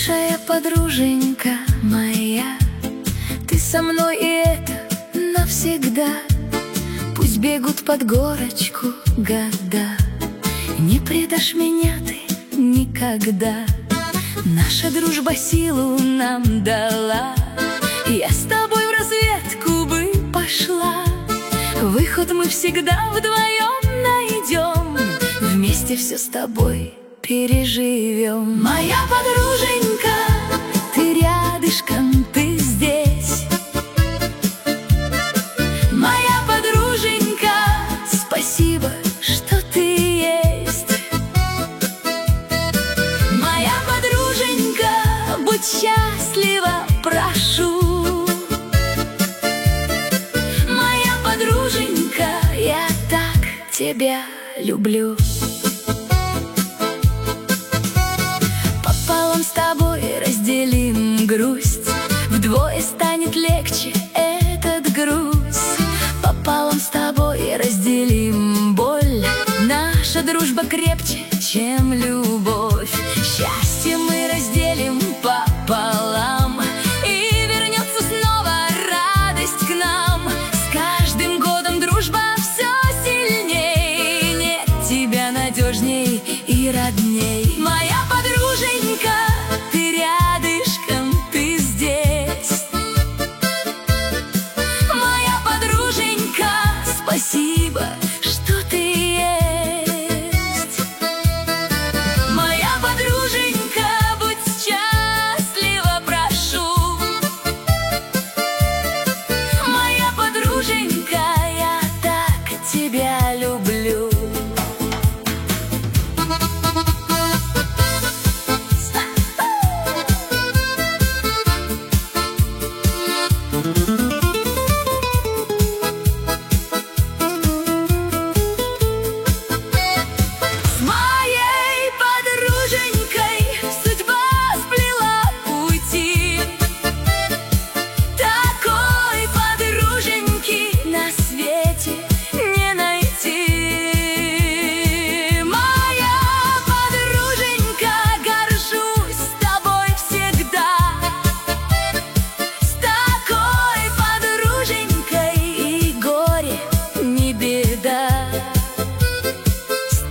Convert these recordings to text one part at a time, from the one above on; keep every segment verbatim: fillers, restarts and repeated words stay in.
Лучшая подруженька моя, ты со мной, и это навсегда. Пусть бегут под горочку года, не предашь меня ты никогда. Наша дружба силу нам дала, я с тобой в разведку бы пошла. Выход мы всегда вдвоем найдем, вместе все с тобой переживем. Моя подруженька, ты рядышком, ты здесь. Моя подруженька, спасибо, что ты есть. Моя подруженька, будь счастлива, прошу. Моя подруженька, я так тебя люблю. Пополам с тобой разделим грусть, вдвое станет легче этот груз. Пополам с тобой разделим боль, наша дружба крепче, чем любовь. Счастье мы разделим пополам, и вернется снова радость к нам. С каждым годом дружба все сильней, нет тебя надежней и родней. Моя подруженька, ты рядышком, ты здесь. Моя подруженька, спасибо, что ты есть. Моя подруженька, будь счастлива, прошу. Моя подруженька, я так тебя люблю.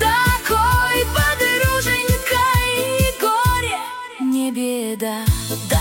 Беда.